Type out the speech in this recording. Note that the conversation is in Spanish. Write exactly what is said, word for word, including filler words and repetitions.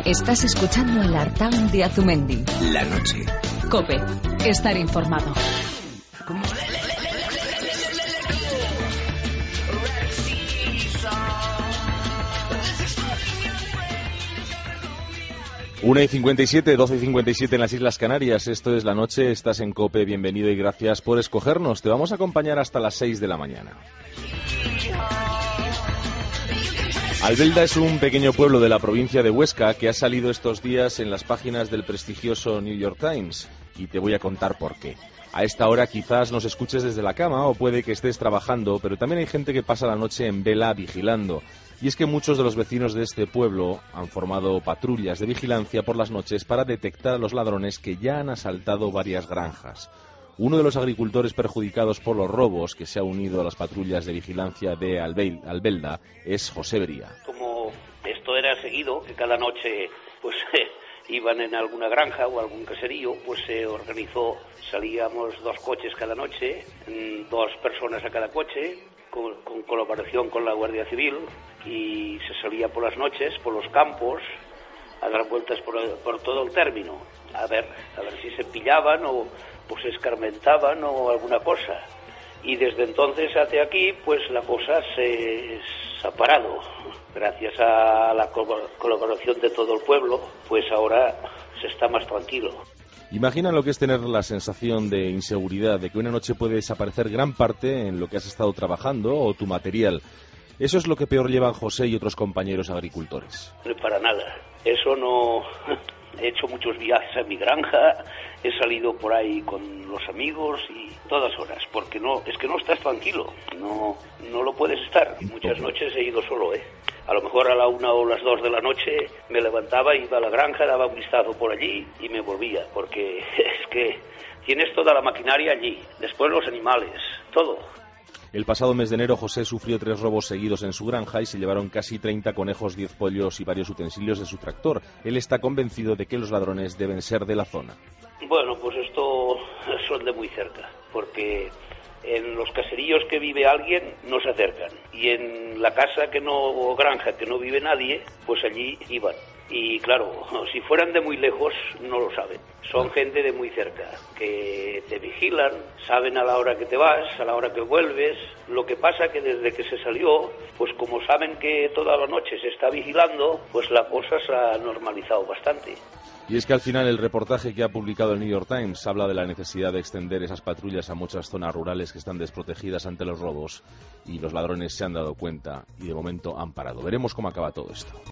Estás escuchando el Artaun de Azumendi. La noche. COPE. Estar informado. una y cincuenta y siete, doce y cincuenta y siete en las Islas Canarias. Esto es La Noche, estás en COPE, bienvenido y gracias por escogernos. Te vamos a acompañar hasta las seis de la mañana. Albelda es un pequeño pueblo de la provincia de Huesca que ha salido estos días en las páginas del prestigioso New York Times, y te voy a contar por qué. A esta hora quizás nos escuches desde la cama o puede que estés trabajando, pero también hay gente que pasa la noche en vela vigilando. Y es que muchos de los vecinos de este pueblo han formado patrullas de vigilancia por las noches para detectar a los ladrones que ya han asaltado varias granjas. Uno de los agricultores perjudicados por los robos que se ha unido a las patrullas de vigilancia de Albelda es José Bería. Como esto era seguido, que cada noche pues eh, iban en alguna granja o algún caserío, pues se organizó, salíamos dos coches cada noche, dos personas a cada coche, con, con colaboración con la Guardia Civil, y se salía por las noches, por los campos, a dar vueltas por, por todo el término, a ver, a ver si se pillaban o pues se escarmentaban o alguna cosa. Y desde entonces hasta aquí, pues la cosa se, se ha parado. Gracias a la colaboración de todo el pueblo, pues ahora se está más tranquilo. Imagina lo que es tener la sensación de inseguridad, de que una noche puede desaparecer gran parte en lo que has estado trabajando o tu material. Eso es lo que peor llevan José y otros compañeros agricultores. Para nada. Eso no... He hecho muchos viajes a mi granja, he salido por ahí con los amigos y todas horas, porque no, es que no estás tranquilo, no, no lo puedes estar. Y muchas noches he ido solo, ¿eh? A lo mejor a la una o las dos de la noche me levantaba, iba a la granja, daba un vistazo por allí y me volvía, porque es que tienes toda la maquinaria allí, después los animales, todo. El pasado mes de enero José sufrió tres robos seguidos en su granja y se llevaron casi treinta conejos, diez pollos y varios utensilios de su tractor. Él está convencido de que los ladrones deben ser de la zona. Bueno, pues esto son de muy cerca, porque en los caseríos que vive alguien no se acercan, y en la casa que no, o granja que no vive nadie, pues allí iban. Y claro, si fueran de muy lejos no lo saben, son gente de muy cerca, que te vigilan, saben a la hora que te vas, a la hora que vuelves. Lo que pasa que desde que se salió, pues como saben que toda la noche se está vigilando, pues la cosa se ha normalizado bastante. Y es que al final el reportaje que ha publicado el New York Times habla de la necesidad de extender esas patrullas a muchas zonas rurales que están desprotegidas ante los robos, y los ladrones se han dado cuenta y de momento han parado. Veremos cómo acaba todo esto.